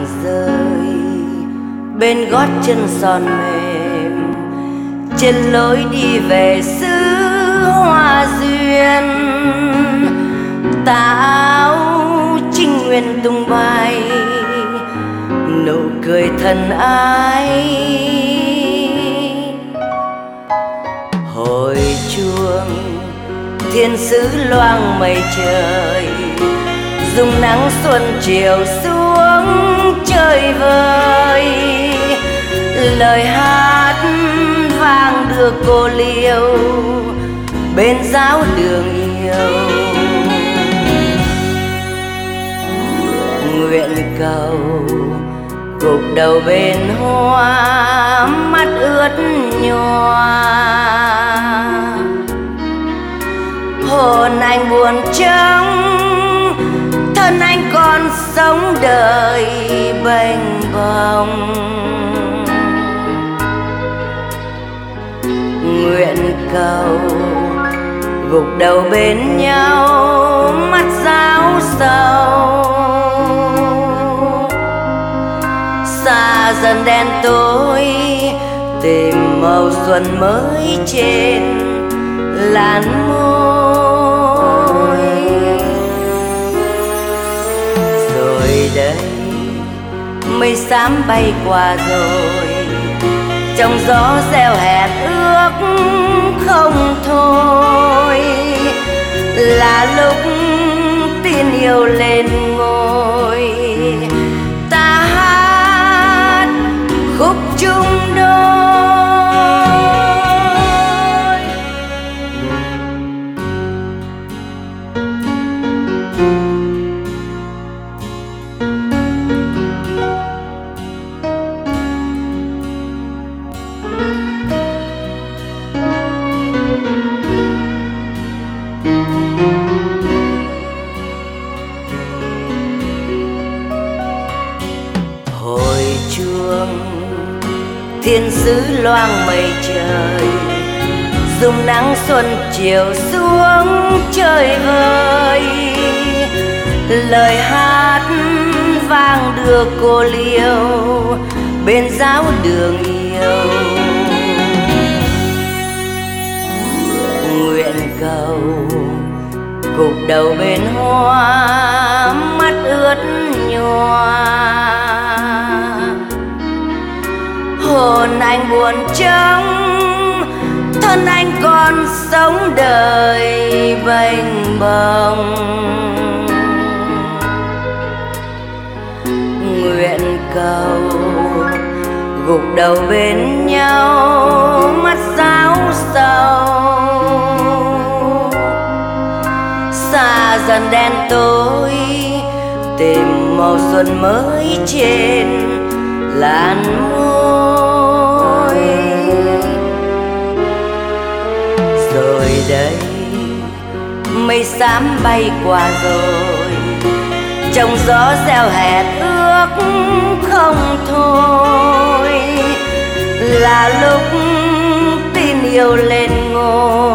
rơi bên gót chân son mềm, trên lối đi về xứ hoa duyên. Tà áo trinh nguyên tung bay, nụ cười thân ái. Hồi chuông thiên sứ loang mây trời, dùng nắng xuân chiều xuống chơi vơi. Lời hát vang đưa cô liêu bên giáo đường yêu. Nguyện cầu gục đầu bên hoa, mắt ướt nhòa. Hồn anh buồn trống, thân anh còn sống đời bênh bồng. Nguyện cầu gục đầu bên nhau, mắt giáo sầu. Xa dần đen tối, tìm màu xuân mới trên làn môi. Rồi đây mây xám bay qua rồi, trong gió reo hẹn ước không thôi. Là lúc tin yêu lên ngôi, ta hát khúc chung đôi. Thiên sứ loang mây trời, dùng nắng xuân chiều xuống chơi vơi. Lời hát vang đưa cô liêu bên giáo đường yêu. Nguyện cầu gục đầu bên hoa, mắt ướt nhòa. Hồn anh buồn trống, thân anh còn sống đời bênh bồng. Nguyện cầu gục đầu bên nhau, mắt giáo sầu. Xa dần đen tối, tìm màu xuân mới trên làn môi. Rồi đây mây xám bay qua rồi, trong gió reo hẹn ước không thôi. Là lúc tin yêu lên ngôi,